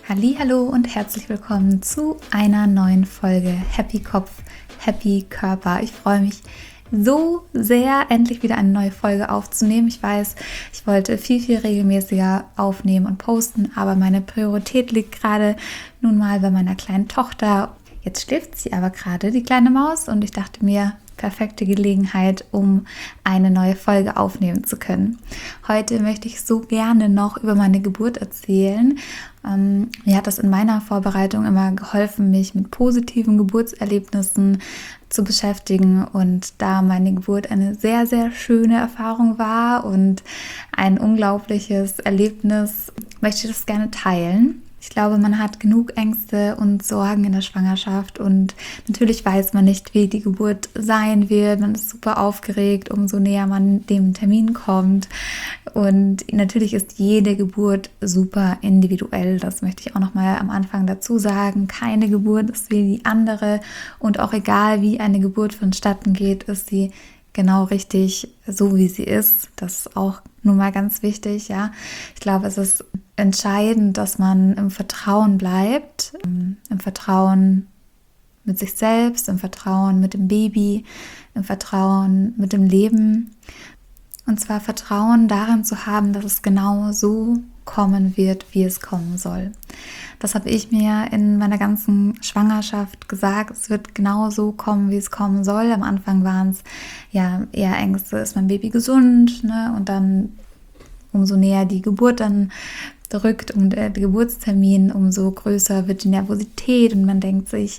Hallihallo und herzlich willkommen zu einer neuen Folge Happy Kopf, Happy Körper. Ich freue mich so sehr, endlich wieder eine neue Folge aufzunehmen. Ich weiß, ich wollte viel regelmäßiger aufnehmen und posten, aber meine Priorität liegt gerade nun mal bei meiner kleinen Tochter. Jetzt schläft sie aber gerade, die kleine Maus, und ich dachte mir, perfekte Gelegenheit, um eine neue Folge aufnehmen zu können. Heute möchte ich so gerne noch über meine Geburt erzählen. Mir hat das in meiner Vorbereitung immer geholfen, mich mit positiven Geburtserlebnissen zu beschäftigen, und da meine Geburt eine sehr schöne Erfahrung war und ein unglaubliches Erlebnis, möchte ich das gerne teilen. Ich glaube, man hat genug Ängste und Sorgen in der Schwangerschaft, und natürlich weiß man nicht, wie die Geburt sein wird. Man ist super aufgeregt, umso näher man dem Termin kommt. Und natürlich ist jede Geburt super individuell. Das möchte ich auch noch mal am Anfang dazu sagen. Keine Geburt ist wie die andere, und auch egal, wie eine Geburt vonstatten geht, ist sie genau richtig, so wie sie ist. Das ist auch nun mal ganz wichtig, ja. Ich glaube, es ist entscheidend, dass man im Vertrauen bleibt, im Vertrauen mit sich selbst, im Vertrauen mit dem Baby, im Vertrauen mit dem Leben. Und zwar Vertrauen darin zu haben, dass es genau so kommen wird, wie es kommen soll. Das habe ich mir in meiner ganzen Schwangerschaft gesagt. Es wird genau so kommen, wie es kommen soll. Am Anfang waren es ja eher Ängste, ist mein Baby gesund, ne? Und dann umso näher die Geburt dann rückt und der Geburtstermin, umso größer wird die Nervosität, und man denkt sich,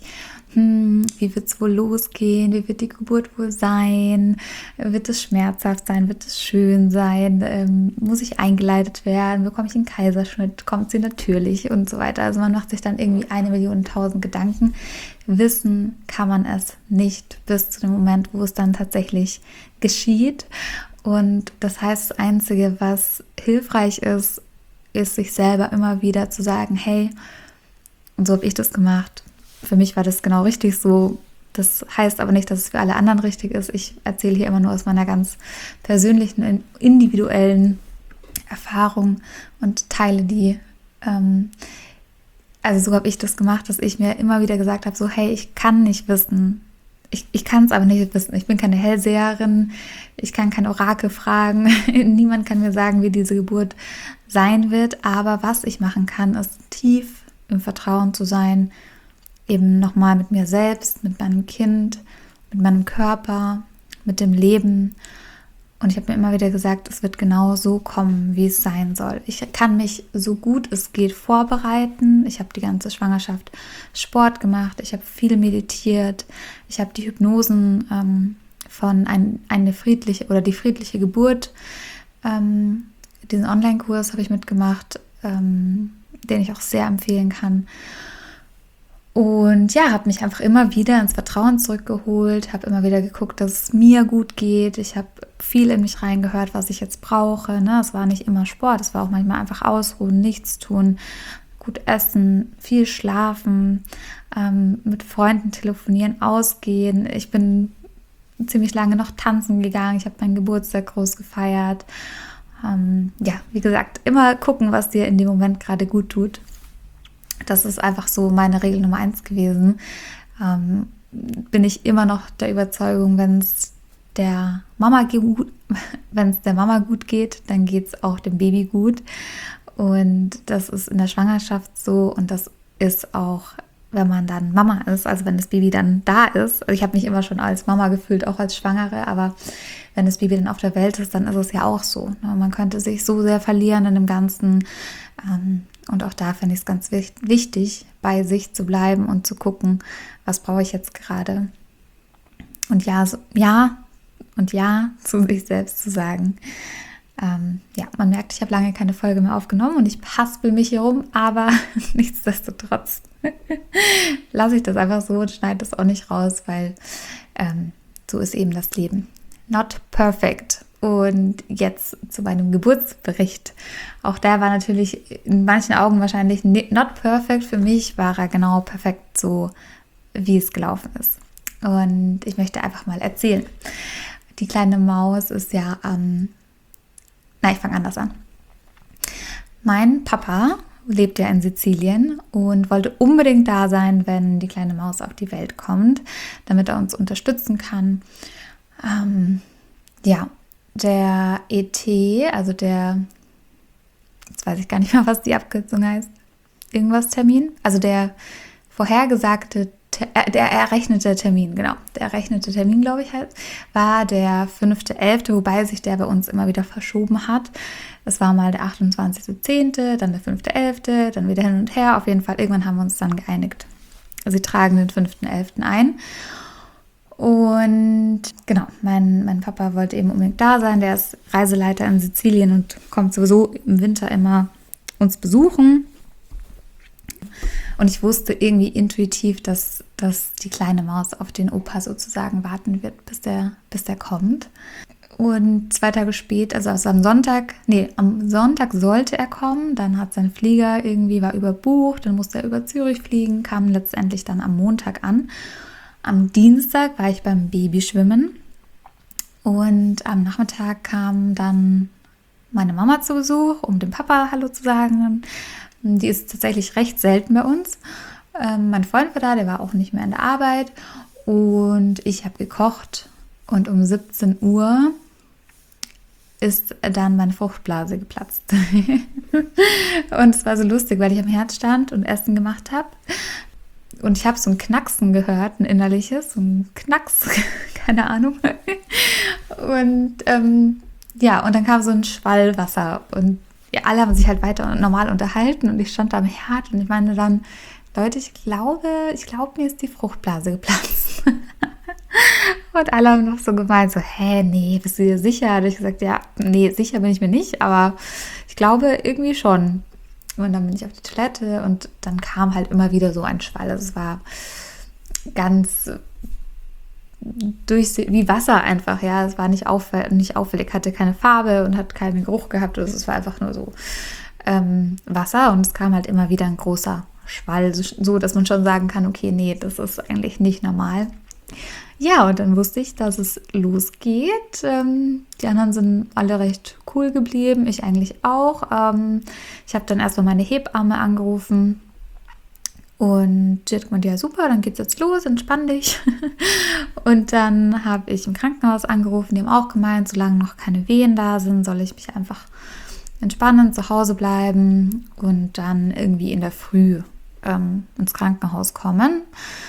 wie wird es wohl losgehen? Wie wird die Geburt wohl sein? Wird es schmerzhaft sein? Wird es schön sein? Muss ich eingeleitet werden? Bekomme ich einen Kaiserschnitt? Kommt sie natürlich? Und so weiter. Also man macht sich dann irgendwie 1.000.000 Gedanken. Wissen kann man es nicht bis zu dem Moment, wo es dann tatsächlich geschieht. Und das heißt, das Einzige, was hilfreich ist, sich selber immer wieder zu sagen, hey, und so habe ich das gemacht. Für mich war das genau richtig so. Das heißt aber nicht, dass es für alle anderen richtig ist. Ich erzähle hier immer nur aus meiner ganz persönlichen, individuellen Erfahrung und teile die. Also so habe ich das gemacht, dass ich mir immer wieder gesagt habe, so hey, ich kann nicht wissen. Ich kann es aber nicht wissen. Ich bin keine Hellseherin. Ich kann kein Orakel fragen. Niemand kann mir sagen, wie diese Geburt sein wird. Aber was ich machen kann, ist tief im Vertrauen zu sein, eben nochmal mit mir selbst, mit meinem Kind, mit meinem Körper, mit dem Leben. Und ich habe mir immer wieder gesagt, es wird genau so kommen, wie es sein soll. Ich kann mich so gut es geht vorbereiten. Ich habe die ganze Schwangerschaft Sport gemacht. Ich habe viel meditiert. Ich habe die Hypnosen von die friedliche Geburt. Diesen Online-Kurs habe ich mitgemacht, den ich auch sehr empfehlen kann. Und ja, habe mich einfach immer wieder ins Vertrauen zurückgeholt, habe immer wieder geguckt, dass es mir gut geht. Ich habe viel in mich reingehört, was ich jetzt brauche. Ne? Es war nicht immer Sport, es war auch manchmal einfach ausruhen, nichts tun, gut essen, viel schlafen, mit Freunden telefonieren, ausgehen. Ich bin ziemlich lange noch tanzen gegangen. Ich habe meinen Geburtstag groß gefeiert. Ja, wie gesagt, immer gucken, was dir in dem Moment gerade gut tut. Das ist einfach so meine Regel Nummer 1 gewesen. Bin ich immer noch der Überzeugung, wenn es der Mama gut geht, dann geht es auch dem Baby gut. Und das ist in der Schwangerschaft so, und das ist auch, wenn man dann Mama ist, also wenn das Baby dann da ist. Also ich habe mich immer schon als Mama gefühlt, auch als Schwangere, aber wenn das Baby dann auf der Welt ist, dann ist es ja auch so. Ne? Man könnte sich so sehr verlieren in dem Ganzen. Und auch da finde ich es ganz wichtig, bei sich zu bleiben und zu gucken, was brauche ich jetzt gerade. Und ja zu sich selbst zu sagen. Ja, man merkt, ich habe lange keine Folge mehr aufgenommen und ich haspel mich hier rum, aber nichtsdestotrotz lasse ich das einfach so und schneide das auch nicht raus, weil so ist eben das Leben. Not perfect. Und jetzt zu meinem Geburtsbericht. Auch der war natürlich in manchen Augen wahrscheinlich not perfect. Für mich war er genau perfekt so, wie es gelaufen ist. Und ich möchte einfach mal erzählen. Die kleine Maus ist ja ich fange anders an. Mein Papa lebt ja in Sizilien und wollte unbedingt da sein, wenn die kleine Maus auf die Welt kommt, damit er uns unterstützen kann. Ja, der ET, also jetzt weiß ich gar nicht mehr, was die Abkürzung heißt, irgendwas Termin, also der vorhergesagte, der errechnete Termin, genau, der errechnete Termin, glaube ich, war der 5.11., wobei sich der bei uns immer wieder verschoben hat. Es war mal der 28.10., dann der 5.11., dann wieder hin und her. Auf jeden Fall, irgendwann haben wir uns dann geeinigt. Sie tragen den 5.11. ein. Und genau, mein Papa wollte eben unbedingt da sein. Der ist Reiseleiter in Sizilien und kommt sowieso im Winter immer uns besuchen. Und ich wusste irgendwie intuitiv, dass die kleine Maus auf den Opa sozusagen warten wird, bis der kommt. Und 2 Tage später, also am Sonntag sollte er kommen. Dann hat sein Flieger war überbucht. Dann musste er über Zürich fliegen, kam letztendlich dann am Montag an. Am Dienstag war ich beim Babyschwimmen. Und am Nachmittag kam dann meine Mama zu Besuch, um dem Papa Hallo zu sagen. Die ist tatsächlich recht selten bei uns. Mein Freund war da, der war auch nicht mehr in der Arbeit. Und ich habe gekocht. Und um 17 Uhr ist dann meine Fruchtblase geplatzt. Und es war so lustig, weil ich am Herd stand und Essen gemacht habe. Und ich habe so ein Knacksen gehört, ein innerliches, so ein Knacks, keine Ahnung. Und und dann kam so ein Schwall Wasser und alle haben sich halt weiter normal unterhalten und ich stand da am Herd und ich meine dann, Leute, ich glaube, mir ist die Fruchtblase geplatzt. Und alle haben noch so gemeint, so, nee, bist du dir sicher? Da habe ich gesagt, ja, nee, sicher bin ich mir nicht, aber ich glaube irgendwie schon. Und dann bin ich auf die Toilette und dann kam halt immer wieder so ein Schwall. Also es war ganz wie Wasser einfach, ja. Es war nicht auffällig, hatte keine Farbe und hat keinen Geruch gehabt. Also es war einfach nur so Wasser und es kam halt immer wieder ein großer Schwall, so dass man schon sagen kann, okay, nee, das ist eigentlich nicht normal. Ja, und dann wusste ich, dass es losgeht. Die anderen sind alle recht cool geblieben, ich eigentlich auch. Ich habe dann erstmal meine Hebamme angerufen und die hat gemeint, ja super, dann geht's jetzt los, entspann dich. Und dann habe ich im Krankenhaus angerufen, die haben auch gemeint, solange noch keine Wehen da sind, soll ich mich einfach entspannen, zu Hause bleiben und dann irgendwie in der Früh ins Krankenhaus kommen.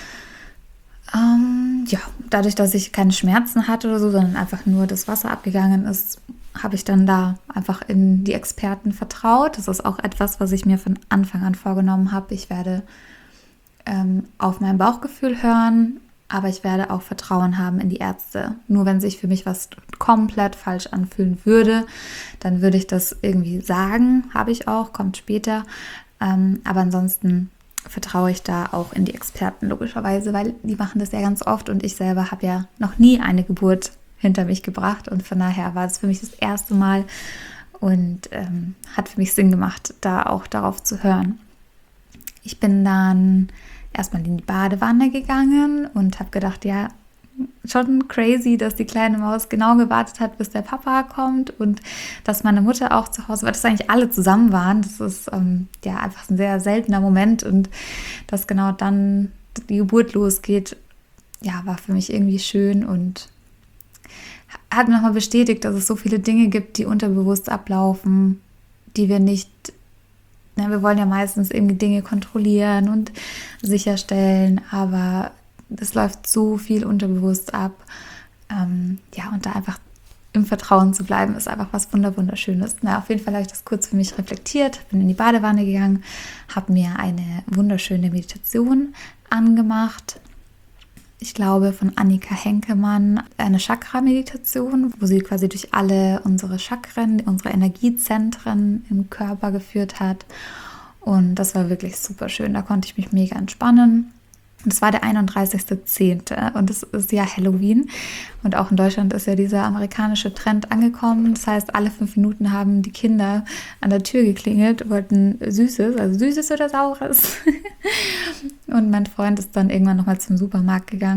Dadurch, dass ich keine Schmerzen hatte oder so, sondern einfach nur das Wasser abgegangen ist, habe ich dann da einfach in die Experten vertraut. Das ist auch etwas, was ich mir von Anfang an vorgenommen habe. Ich werde auf mein Bauchgefühl hören, aber ich werde auch Vertrauen haben in die Ärzte. Nur wenn sich für mich was komplett falsch anfühlen würde, dann würde ich das irgendwie sagen. Habe ich auch, kommt später. Aber ansonsten vertraue ich da auch in die Experten logischerweise, weil die machen das ja ganz oft und ich selber habe ja noch nie eine Geburt hinter mich gebracht und von daher war es für mich das erste Mal und hat für mich Sinn gemacht, da auch darauf zu hören. Ich bin dann erstmal in die Badewanne gegangen und habe gedacht, ja, schon crazy, dass die kleine Maus genau gewartet hat, bis der Papa kommt und dass meine Mutter auch zu Hause war, dass eigentlich alle zusammen waren. Das ist einfach ein sehr seltener Moment und dass genau dann die Geburt losgeht, ja, war für mich irgendwie schön und hat mir nochmal bestätigt, dass es so viele Dinge gibt, die unterbewusst ablaufen, die wir nicht, wir wollen ja meistens irgendwie Dinge kontrollieren und sicherstellen, aber es läuft so viel unterbewusst ab. Und da einfach im Vertrauen zu bleiben, ist einfach was Wunderschönes. Auf jeden Fall habe ich das kurz für mich reflektiert, bin in die Badewanne gegangen, habe mir eine wunderschöne Meditation angemacht. Ich glaube von Annika Henkemann, eine Chakra-Meditation, wo sie quasi durch alle unsere Chakren, unsere Energiezentren im Körper geführt hat. Und das war wirklich super schön. Da konnte ich mich mega entspannen. Und es war der 31.10. und es ist ja Halloween. Und auch in Deutschland ist ja dieser amerikanische Trend angekommen. Das heißt, alle 5 Minuten haben die Kinder an der Tür geklingelt, wollten Süßes oder Saures. Und mein Freund ist dann irgendwann nochmal zum Supermarkt gegangen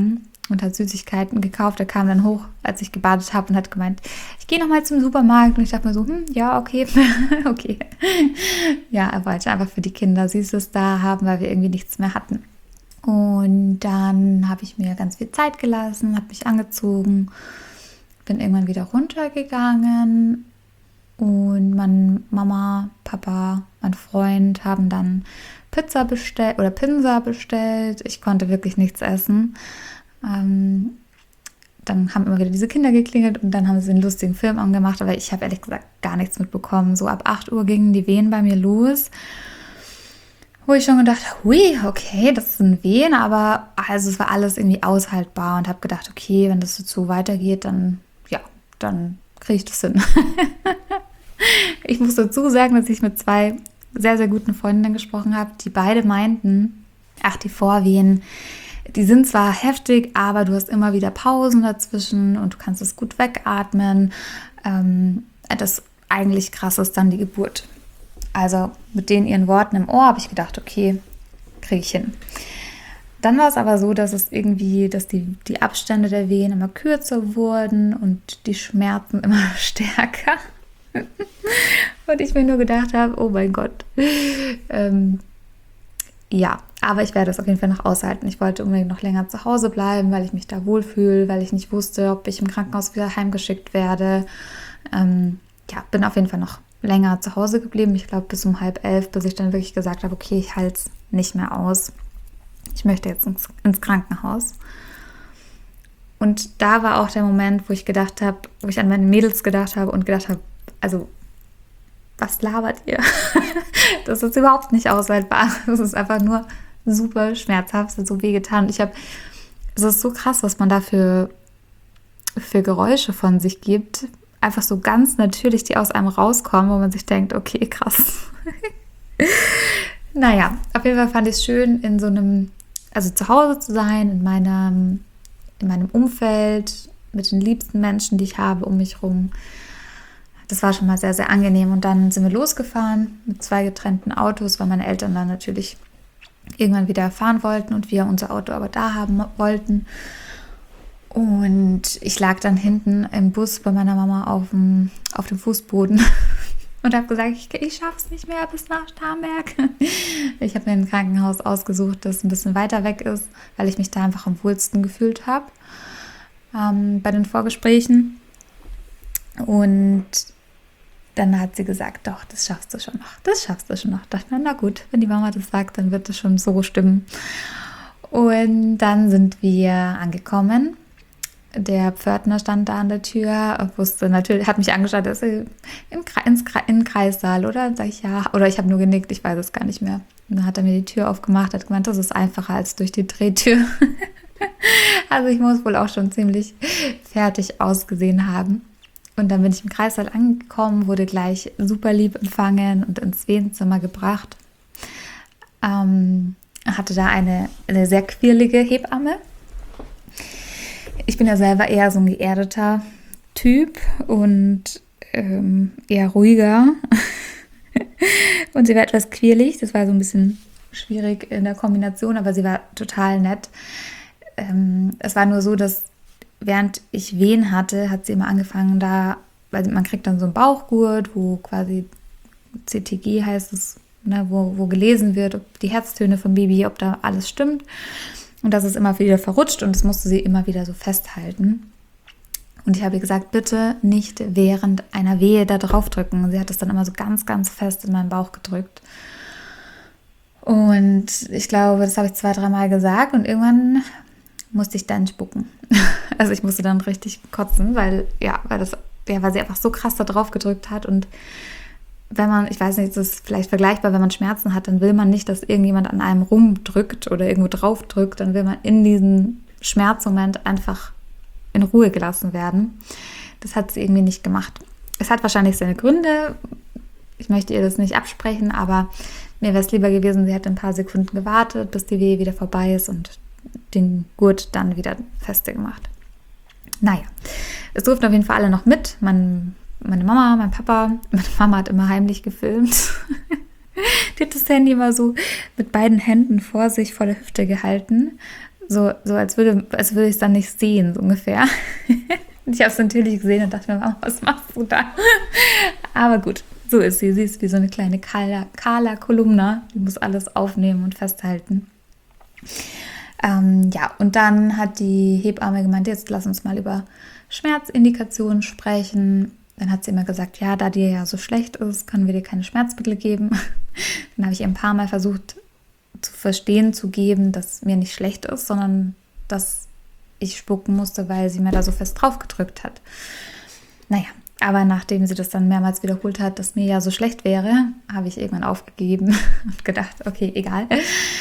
und hat Süßigkeiten gekauft. Er kam dann hoch, als ich gebadet habe und hat gemeint, ich gehe nochmal zum Supermarkt. Und ich dachte mir so, ja, okay, okay. Ja, er wollte einfach für die Kinder Süßes da haben, weil wir irgendwie nichts mehr hatten. Und dann habe ich mir ganz viel Zeit gelassen, habe mich angezogen, bin irgendwann wieder runtergegangen und meine Mama, Papa, mein Freund haben dann Pizza bestellt oder Pinsa bestellt. Ich konnte wirklich nichts essen. Dann haben immer wieder diese Kinder geklingelt und dann haben sie einen lustigen Film angemacht, aber ich habe ehrlich gesagt gar nichts mitbekommen. So ab 8 Uhr gingen die Wehen bei mir los, wo ich schon gedacht habe, hui, okay, das sind Wehen, aber also es war alles irgendwie aushaltbar und habe gedacht, okay, wenn das so weitergeht, dann kriege ich das hin. Ich muss dazu sagen, dass ich mit 2 sehr, sehr guten Freundinnen gesprochen habe, die beide meinten, die Vorwehen, die sind zwar heftig, aber du hast immer wieder Pausen dazwischen und du kannst es gut wegatmen. Das eigentlich krass ist dann die Geburt. Also mit denen ihren Worten im Ohr habe ich gedacht, okay, kriege ich hin. Dann war es aber so, dass die Abstände der Wehen immer kürzer wurden und die Schmerzen immer stärker. Und ich mir nur gedacht habe, oh mein Gott. Ja, aber ich werde das auf jeden Fall noch aushalten. Ich wollte unbedingt noch länger zu Hause bleiben, weil ich mich da wohlfühle, weil ich nicht wusste, ob ich im Krankenhaus wieder heimgeschickt werde. Bin auf jeden Fall noch länger zu Hause geblieben. Ich glaube bis um 10:30, bis ich dann wirklich gesagt habe, okay, ich halte es nicht mehr aus. Ich möchte jetzt ins Krankenhaus. Und da war auch der Moment, wo ich an meine Mädels gedacht habe und gedacht habe, also, was labert ihr? Das ist überhaupt nicht aushaltbar. Das ist einfach nur super schmerzhaft, es hat so wehgetan. Es ist so krass, was man da für Geräusche von sich gibt. Einfach so ganz natürlich, die aus einem rauskommen, wo man sich denkt, okay, krass. Naja, auf jeden Fall fand ich es schön, zu Hause zu sein, in meinem Umfeld, mit den liebsten Menschen, die ich habe um mich herum. Das war schon mal sehr, sehr angenehm. Und dann sind wir losgefahren mit 2 getrennten Autos, weil meine Eltern dann natürlich irgendwann wieder fahren wollten und wir unser Auto aber da haben wollten. Und ich lag dann hinten im Bus bei meiner Mama auf dem Fußboden und habe gesagt, ich schaffe es nicht mehr bis nach Starnberg. Ich habe mir ein Krankenhaus ausgesucht, das ein bisschen weiter weg ist, weil ich mich da einfach am wohlsten gefühlt habe bei den Vorgesprächen. Und dann hat sie gesagt, doch, das schaffst du schon noch. Das schaffst du schon noch. Ich dachte mir, na gut, wenn die Mama das sagt, dann wird das schon so stimmen. Und dann sind wir angekommen. Der Pförtner stand da an der Tür, wusste natürlich, hat mich angeschaut, dass in den Kreissaal, oder? Dann sage ich, ja. Oder ich habe nur genickt, ich weiß es gar nicht mehr. Und dann hat er mir die Tür aufgemacht, hat gemeint, das ist einfacher als durch die Drehtür. Also ich muss wohl auch schon ziemlich fertig ausgesehen haben. Und dann bin ich im Kreissaal angekommen, wurde gleich super lieb empfangen und ins Wehenzimmer gebracht. Hatte da eine sehr quirlige Hebamme. Ich bin ja selber eher so ein geerdeter Typ und eher ruhiger. Und sie war etwas quirlig, das war so ein bisschen schwierig in der Kombination, aber sie war total nett. Es war nur so, dass während ich Wehen hatte, hat sie immer angefangen weil man kriegt dann so einen Bauchgurt, wo quasi CTG heißt es, ne, wo gelesen wird, ob die Herztöne vom Baby, ob da alles stimmt. Und das ist immer wieder verrutscht und das musste sie immer wieder so festhalten. Und ich habe ihr gesagt, bitte nicht während einer Wehe da drauf drücken. Und sie hat das dann immer so ganz, ganz fest in meinen Bauch gedrückt. Und ich glaube, das habe ich 2-3 Mal gesagt und irgendwann musste ich dann spucken. Also ich musste dann richtig kotzen, weil sie einfach so krass da drauf gedrückt hat. Und wenn man, ich weiß nicht, das ist vielleicht vergleichbar, wenn man Schmerzen hat, dann will man nicht, dass irgendjemand an einem rumdrückt oder irgendwo drauf drückt. Dann will man in diesem Schmerzmoment einfach in Ruhe gelassen werden. Das hat sie irgendwie nicht gemacht. Es hat wahrscheinlich seine Gründe. Ich möchte ihr das nicht absprechen, aber mir wäre es lieber gewesen, sie hätte ein paar Sekunden gewartet, bis die Wehe wieder vorbei ist und den Gurt dann wieder feste gemacht. Naja, es durften auf jeden Fall alle noch mit. Meine Mama, mein Papa. Meine Mama hat immer heimlich gefilmt. Die hat das Handy immer so mit beiden Händen vor sich, vor der Hüfte gehalten, So als würde ich es dann nicht sehen, so ungefähr. Ich habe es natürlich gesehen und dachte mir, Mama, was machst du da? Aber gut, so ist sie. Sie ist wie so eine kleine Carla Kolumna. Die muss alles aufnehmen und festhalten. Ja, und dann hat die Hebamme gemeint, jetzt lass uns mal über Schmerzindikationen sprechen. Dann hat sie immer gesagt, ja, da dir ja so schlecht ist, können wir dir keine Schmerzmittel geben. Dann habe ich ihr ein paar Mal versucht zu verstehen zu geben, dass mir nicht schlecht ist, sondern dass ich spucken musste, weil sie mir da so fest drauf gedrückt hat. Naja, aber nachdem sie das dann mehrmals wiederholt hat, dass mir ja so schlecht wäre, habe ich irgendwann aufgegeben und gedacht, okay, egal.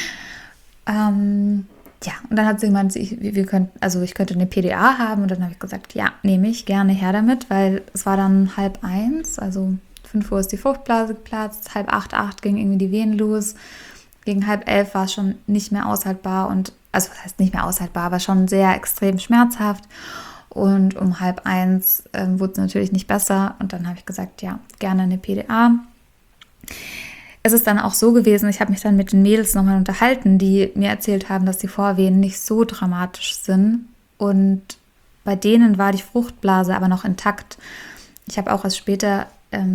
Ja, und dann hat sie gemeint, ich könnte eine PDA haben und dann habe ich gesagt, ja, nehme ich gerne her damit, weil es war dann 12:30, also 5 Uhr ist die Fruchtblase geplatzt, 7:30, 8 ging irgendwie die Wehen los, gegen 10:30 war es schon nicht mehr aushaltbar also was heißt nicht mehr aushaltbar, aber schon sehr extrem schmerzhaft und um 12:30 wurde es natürlich nicht besser und dann habe ich gesagt, ja, gerne eine PDA. Es ist dann auch so gewesen, ich habe mich dann mit den Mädels nochmal unterhalten, die mir erzählt haben, dass die Vorwehen nicht so dramatisch sind. Und bei denen war die Fruchtblase aber noch intakt. Ich habe auch erst später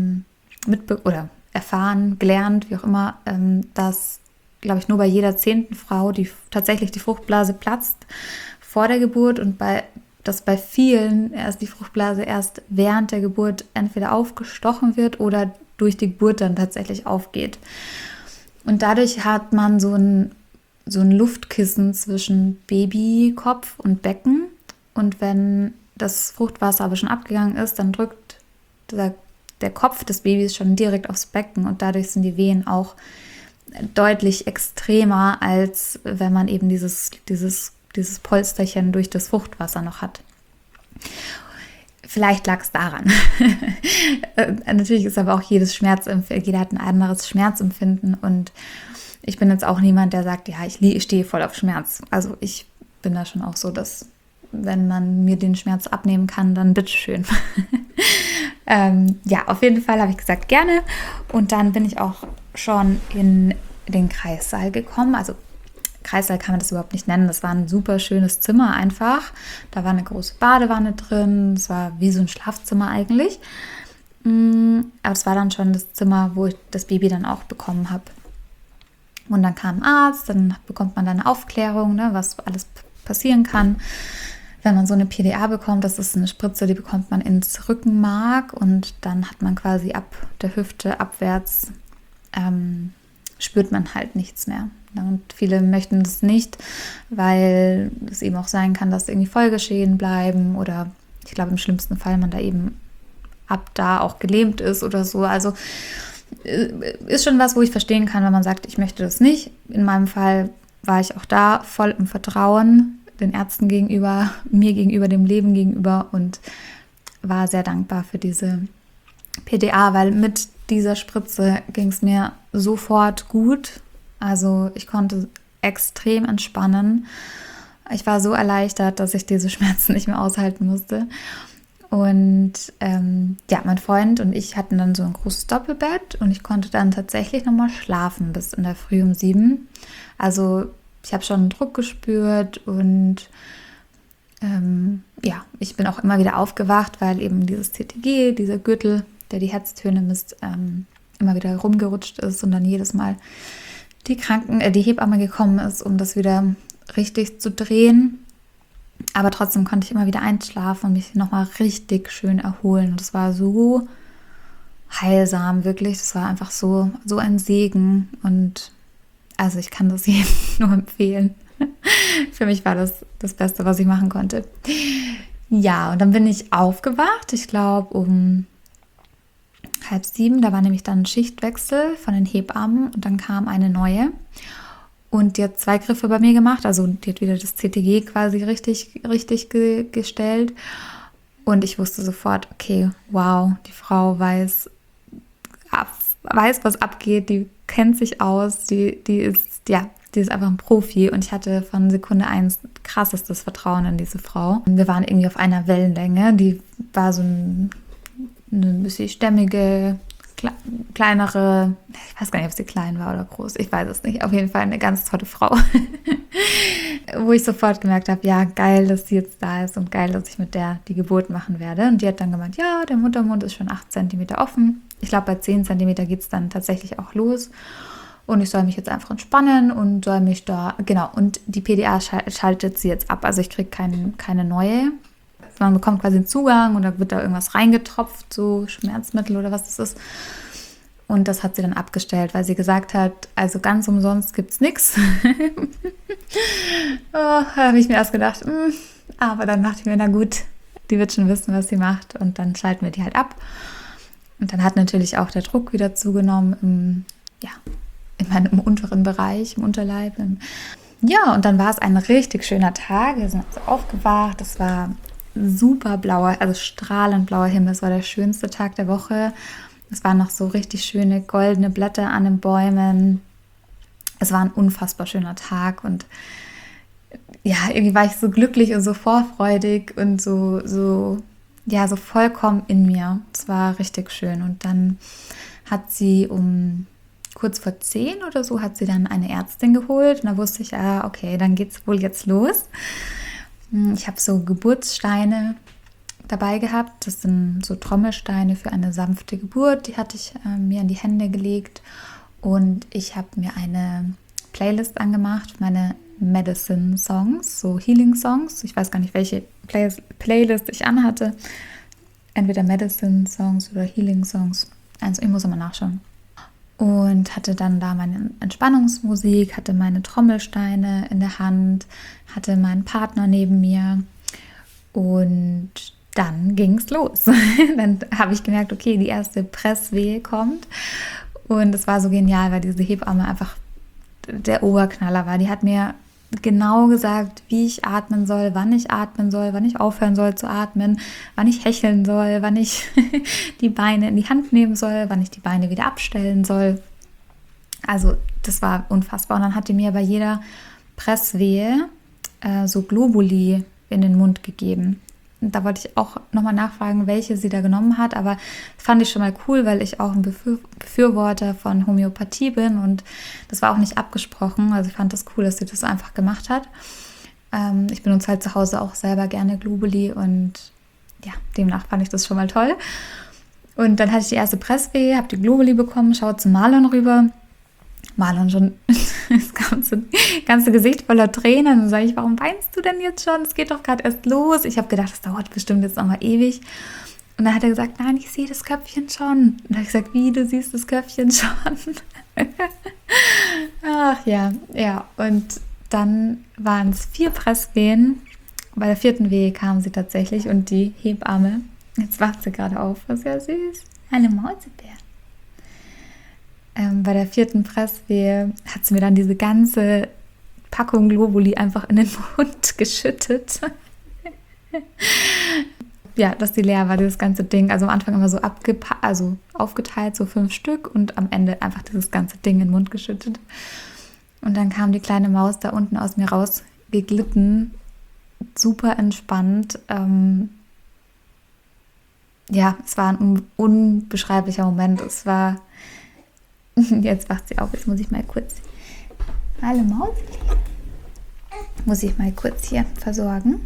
erfahren, gelernt, wie auch immer, dass, glaube ich, nur bei jeder 10. Frau tatsächlich die Fruchtblase platzt vor der Geburt und dass bei vielen die Fruchtblase erst während der Geburt entweder aufgestochen wird oder durch die Geburt dann tatsächlich aufgeht. Und dadurch hat man so ein Luftkissen zwischen Babykopf und Becken. Und wenn das Fruchtwasser aber schon abgegangen ist, dann drückt der Kopf des Babys schon direkt aufs Becken und dadurch sind die Wehen auch deutlich extremer, als wenn man eben dieses Polsterchen durch das Fruchtwasser noch hat. Vielleicht lag es daran. Natürlich ist aber auch jeder hat ein anderes Schmerzempfinden und ich bin jetzt auch niemand, der sagt, ja, ich stehe voll auf Schmerz. Also ich bin da schon auch so, dass wenn man mir den Schmerz abnehmen kann, dann bitteschön. Ja, auf jeden Fall habe ich gesagt, gerne. Und dann bin ich auch schon in den Kreissaal gekommen. Also Kreissaal kann man das überhaupt nicht nennen. Das war ein super schönes Zimmer einfach. Da war eine große Badewanne drin. Es war wie so ein Schlafzimmer eigentlich. Aber es war dann schon das Zimmer, wo ich das Baby dann auch bekommen habe. Und dann kam ein Arzt, dann bekommt man dann eine Aufklärung, ne, was alles passieren kann. Wenn man so eine PDA bekommt, das ist eine Spritze, die bekommt man ins Rückenmark und dann hat man quasi ab der Hüfte abwärts spürt man halt nichts mehr. Und viele möchten das nicht, weil es eben auch sein kann, dass irgendwie Folgeschäden bleiben oder ich glaube im schlimmsten Fall man da eben ab da auch gelähmt ist oder so. Also ist schon was, wo ich verstehen kann, wenn man sagt, ich möchte das nicht. In meinem Fall war ich auch da voll im Vertrauen den Ärzten gegenüber, mir gegenüber, dem Leben gegenüber und war sehr dankbar für diese PDA, weil mit dieser Spritze ging es mir sofort gut. Also ich konnte extrem entspannen. Ich war so erleichtert, dass ich diese Schmerzen nicht mehr aushalten musste. Und ja, mein Freund und ich hatten dann so ein großes Doppelbett und ich konnte dann tatsächlich nochmal schlafen bis in der Früh um 7. Also ich habe schon einen Druck gespürt und ja, ich bin auch immer wieder aufgewacht, weil eben dieses CTG, dieser Gürtel, der die Herztöne misst, immer wieder rumgerutscht ist und dann jedes Mal die Hebamme gekommen ist, um das wieder richtig zu drehen. Aber trotzdem konnte ich immer wieder einschlafen und mich nochmal richtig schön erholen. Und es war so heilsam, wirklich. Das war einfach so ein Segen. Und also ich kann das jedem nur empfehlen. Für mich war das das Beste, was ich machen konnte. Ja, und dann bin ich aufgewacht. Ich glaube um 6:30. Da war nämlich dann ein Schichtwechsel von den Hebammen und dann kam eine neue. Und die hat 2 Griffe bei mir gemacht, also die hat wieder das CTG quasi richtig gestellt. Und ich wusste sofort, okay, wow, die Frau weiß, was abgeht, die kennt sich aus, die ist einfach ein Profi. Und ich hatte von Sekunde 1 krassestes Vertrauen in diese Frau. Und wir waren irgendwie auf einer Wellenlänge, die war so eine bisschen stämmige, kleinere, ich weiß gar nicht, ob sie klein war oder groß, ich weiß es nicht, auf jeden Fall eine ganz tolle Frau. wo ich sofort gemerkt habe, ja, geil, dass sie jetzt da ist und geil, dass ich mit der die Geburt machen werde. Und die hat dann gemeint, ja, der Muttermund ist schon 8 cm offen. Ich glaube, bei 10 cm geht es dann tatsächlich auch los. Und ich soll mich jetzt einfach entspannen und soll mich da, genau, und die PDA schaltet sie jetzt ab. Also ich kriege keine neue. Man bekommt quasi einen Zugang und da wird da irgendwas reingetropft, so Schmerzmittel oder was das ist. Und das hat sie dann abgestellt, weil sie gesagt hat, also ganz umsonst gibt es nichts. Da habe ich mir erst gedacht, aber dann dachte ich mir, na gut, die wird schon wissen, was sie macht. Und dann schalten wir die halt ab. Und dann hat natürlich auch der Druck wieder zugenommen in meinem unteren Bereich, im Unterleib. Ja, und dann war es ein richtig schöner Tag. Wir sind also aufgewacht. Es war super blauer, also strahlend blauer Himmel. Es war der schönste Tag der Woche. Es waren noch so richtig schöne goldene Blätter an den Bäumen. Es war ein unfassbar schöner Tag und ja, irgendwie war ich so glücklich und so vorfreudig und so vollkommen in mir. Es war richtig schön. Und dann hat sie kurz vor 10 oder so, hat sie dann eine Ärztin geholt. Und da wusste ich, okay, dann geht's wohl jetzt los. Ich habe so Geburtssteine dabei gehabt. Das sind so Trommelsteine für eine sanfte Geburt. Die hatte ich mir in die Hände gelegt. Und ich habe mir eine Playlist angemacht, meine Medicine Songs, so Healing Songs. Ich weiß gar nicht, welche Playlist ich anhatte. Entweder Medicine Songs oder Healing Songs. Also ich muss immer nachschauen. Und hatte dann da meine Entspannungsmusik, hatte meine Trommelsteine in der Hand, hatte meinen Partner neben mir und dann ging es los. Dann habe ich gemerkt, okay, die erste Presswehe kommt und es war so genial, weil diese Hebamme einfach der Oberknaller war. Die hat mir genau gesagt, wie ich atmen soll, wann ich aufhören soll zu atmen, wann ich hecheln soll, wann ich die Beine in die Hand nehmen soll, wann ich die Beine wieder abstellen soll. Also das war unfassbar. Und dann hat die mir bei jeder Presswehe so Globuli in den Mund gegeben. Und da wollte ich auch nochmal nachfragen, welche sie da genommen hat, aber das fand ich schon mal cool, weil ich auch ein Befürworter von Homöopathie bin und das war auch nicht abgesprochen, also ich fand das cool, dass sie das einfach gemacht hat. Ich benutze halt zu Hause auch selber gerne Globuli und ja, demnach fand ich das schon mal toll. Und dann hatte ich die erste Presswehe, habe die Globuli bekommen, schaue zu Marlon rüber. Marlon schon das ganze Gesicht voller Tränen. Und sage ich, warum weinst du denn jetzt schon? Es geht doch gerade erst los. Ich habe gedacht, das dauert bestimmt jetzt nochmal ewig. Und dann hat er gesagt, nein, ich sehe das Köpfchen schon. Und dann habe ich gesagt, wie, du siehst das Köpfchen schon? Ach ja. Und dann waren es 4 Presswehen. Bei der 4. Wehe kam sie tatsächlich und die Hebamme, jetzt wacht sie gerade auf, was ja süß, eine Mausebär. Bei der 4. Presswehe hat sie mir dann diese ganze Packung Globuli einfach in den Mund geschüttet. Ja, dass die leer war, dieses ganze Ding. Also am Anfang immer so aufgeteilt, so 5 Stück und am Ende einfach dieses ganze Ding in den Mund geschüttet. Und dann kam die kleine Maus da unten aus mir rausgeglitten, super entspannt. Ja, es war ein unbeschreiblicher Moment. Es war... Jetzt wacht sie auf, jetzt muss ich mal kurz... Hallo Maus. Muss ich mal kurz hier versorgen.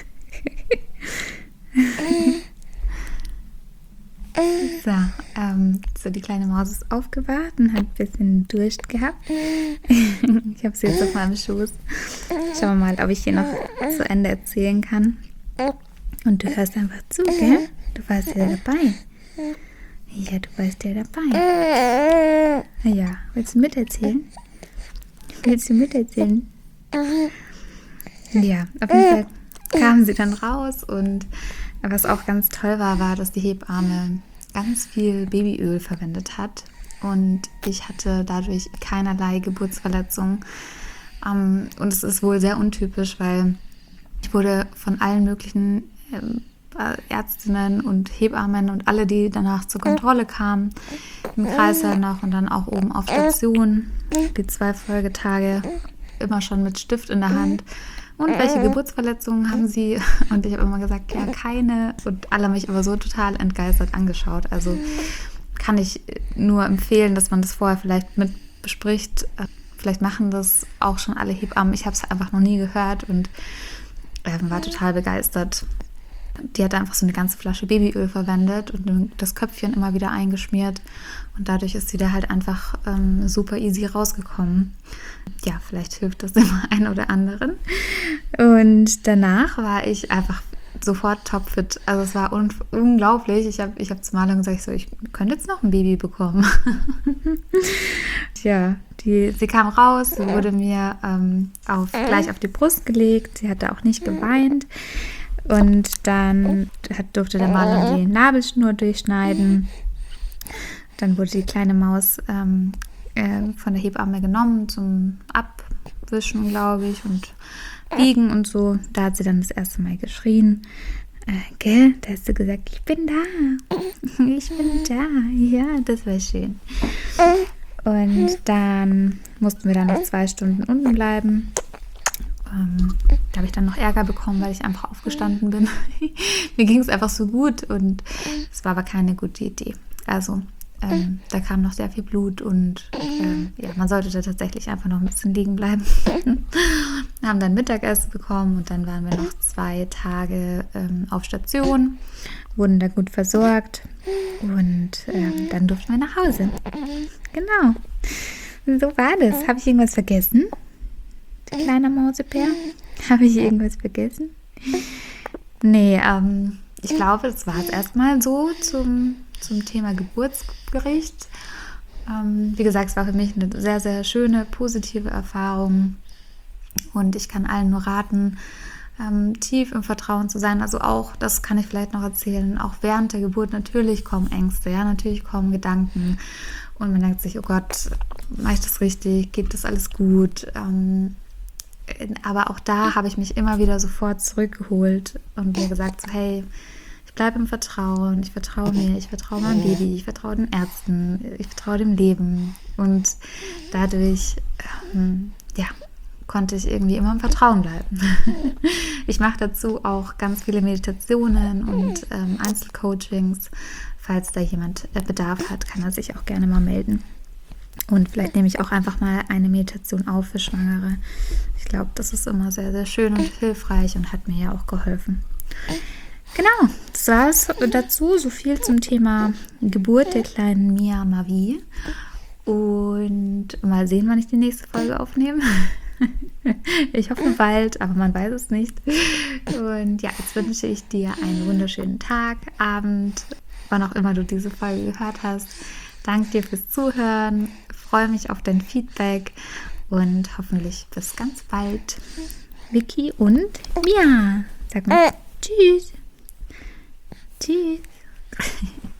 So, die kleine Maus ist aufgewacht und hat ein bisschen Durst gehabt. Ich habe sie jetzt auf meinem Schoß. Schauen wir mal, ob ich hier noch zu Ende erzählen kann. Und du hörst einfach zu, gell? Du warst ja dabei. Ja, du warst ja dabei. Ja, willst du miterzählen? Ja, auf jeden Fall kamen sie dann raus und was auch ganz toll war, dass die Hebamme ganz viel Babyöl verwendet hat und ich hatte dadurch keinerlei Geburtsverletzung. Und es ist wohl sehr untypisch, weil ich wurde von allen möglichen Ärztinnen und Hebammen und alle, die danach zur Kontrolle kamen, im Kreißsaal noch und dann auch oben auf Station, die 2 Folgetage, immer schon mit Stift in der Hand. Und welche Geburtsverletzungen haben sie? Und ich habe immer gesagt, ja, keine. Und alle haben mich aber so total entgeistert angeschaut. Also kann ich nur empfehlen, dass man das vorher vielleicht mit bespricht. vielleicht machen das auch schon alle Hebammen. Ich habe es einfach noch nie gehört und war total begeistert. Die hat einfach so eine ganze Flasche Babyöl verwendet und das Köpfchen immer wieder eingeschmiert. Und dadurch ist sie da halt einfach super easy rausgekommen. Ja, vielleicht hilft das dem einen oder anderen. Und danach war ich einfach sofort topfit. Also es war unglaublich. Ich hab zu Marlon gesagt, ich könnte jetzt noch ein Baby bekommen. Ja, sie kam raus, sie wurde mir gleich auf die Brust gelegt. Sie hatte auch nicht geweint. Und dann durfte der Marlon die Nabelschnur durchschneiden. Dann wurde die kleine Maus von der Hebamme genommen zum Abwischen, glaube ich, und Wiegen und so. Da hat sie dann das erste Mal geschrien. Gell? Da hast du gesagt, ich bin da. Ich bin da. Ja, das war schön. Und dann mussten wir dann noch 2 Stunden unten bleiben. Da habe ich dann noch Ärger bekommen, weil ich einfach aufgestanden bin. Mir ging es einfach so gut und es war aber keine gute Idee. Also da kam noch sehr viel Blut und man sollte da tatsächlich einfach noch ein bisschen liegen bleiben. Wir haben dann Mittagessen bekommen und dann waren wir noch 2 Tage auf Station, wurden da gut versorgt und dann durften wir nach Hause. Genau, so war das. Habe ich irgendwas vergessen? Kleiner Mausebär? Habe ich irgendwas vergessen? Nee, ich glaube, das war es erstmal so zum Thema Geburtsgericht. Wie gesagt, es war für mich eine sehr, sehr schöne, positive Erfahrung und ich kann allen nur raten, tief im Vertrauen zu sein. Also auch, das kann ich vielleicht noch erzählen, auch während der Geburt natürlich kommen Ängste, ja, natürlich kommen Gedanken und man denkt sich, oh Gott, mache ich das richtig? Geht das alles gut? Aber auch da habe ich mich immer wieder sofort zurückgeholt und mir gesagt, so, hey, ich bleibe im Vertrauen, ich vertraue mir, ich vertraue meinem Baby, ich vertraue den Ärzten, ich vertraue dem Leben. Und dadurch, konnte ich irgendwie immer im Vertrauen bleiben. Ich mache dazu auch ganz viele Meditationen und Einzelcoachings. Falls da jemand Bedarf hat, kann er sich auch gerne mal melden. Und vielleicht nehme ich auch einfach mal eine Meditation auf für Schwangere. Ich glaube, das ist immer sehr, sehr schön und hilfreich und hat mir ja auch geholfen. Genau, das war es dazu. So viel zum Thema Geburt der kleinen Mia Mavi. Und mal sehen, wann ich die nächste Folge aufnehme. Ich hoffe bald, aber man weiß es nicht. Und ja, jetzt wünsche ich dir einen wunderschönen Tag, Abend, wann auch immer du diese Folge gehört hast. Danke dir fürs Zuhören, freue mich auf dein Feedback und hoffentlich bis ganz bald. Vicky und Mia. Sag mal Tschüss. Tschüss.